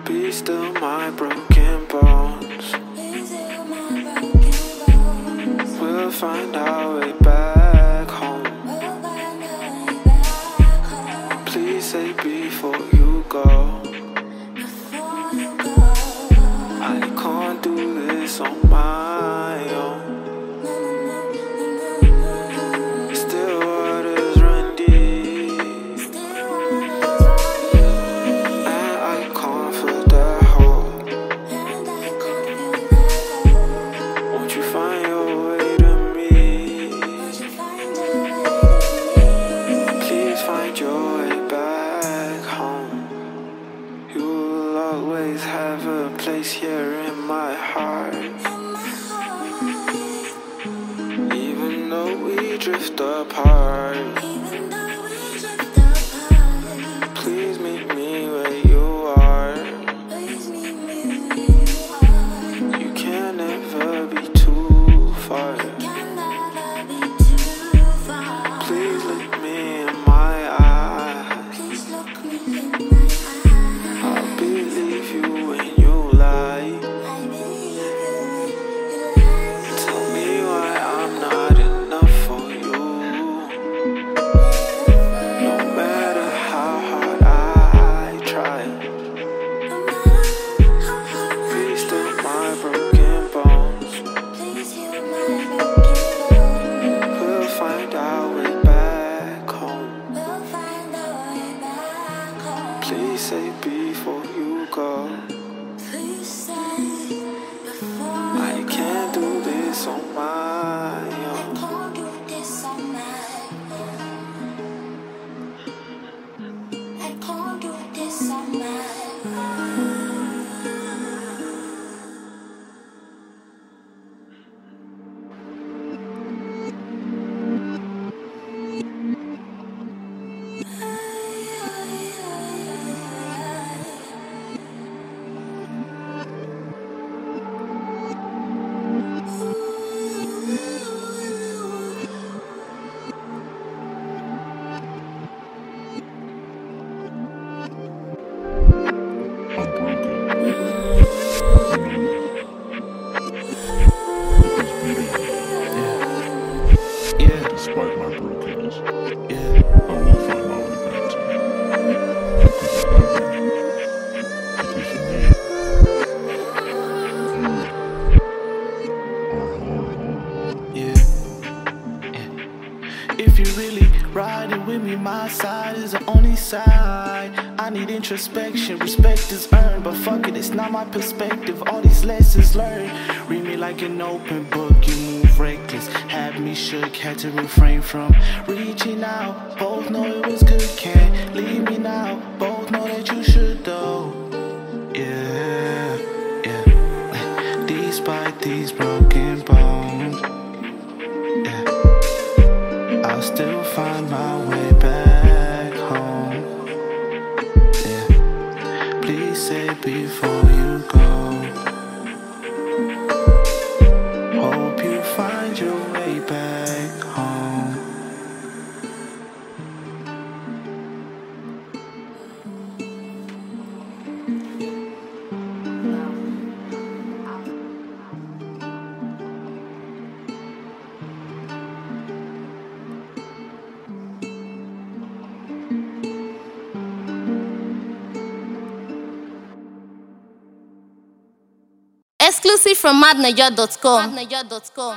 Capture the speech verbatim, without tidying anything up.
Be still my broken bones. We'll find our way back home. Please say before you go, I can't do this on my own. Still waters run deep, and I can't fill that hole. Won't you find your way to me? Please find your way back home. You will always have a place here in my heart. Even though we drift apart, please meet me where you are. You can never be too far. Please look me in my eyes. I'll believe you when you lie. Tell me why I'm not enough for you. No matter how hard I try, please still my broken bones. We'll find our way back home. Please say before you go, I can't do this on my own. Despite my brokenness, yeah, I will find my way back to you. Because for me, you are home. Yeah. Yeah. If you really riding with me, my side is the only side. I need introspection, respect is earned, but fuck it, it's not my perspective. All these lessons learned, read me like an open book. You move reckless, had me shook, had to refrain from reaching out. Both know it was good, can't leave me now. Both know that you should though. Yeah, yeah. Despite these broken bones, yeah, I'll still find my way back home. Yeah, please say before you go, hope you find your way back home. Exclusive from madnaja dot com.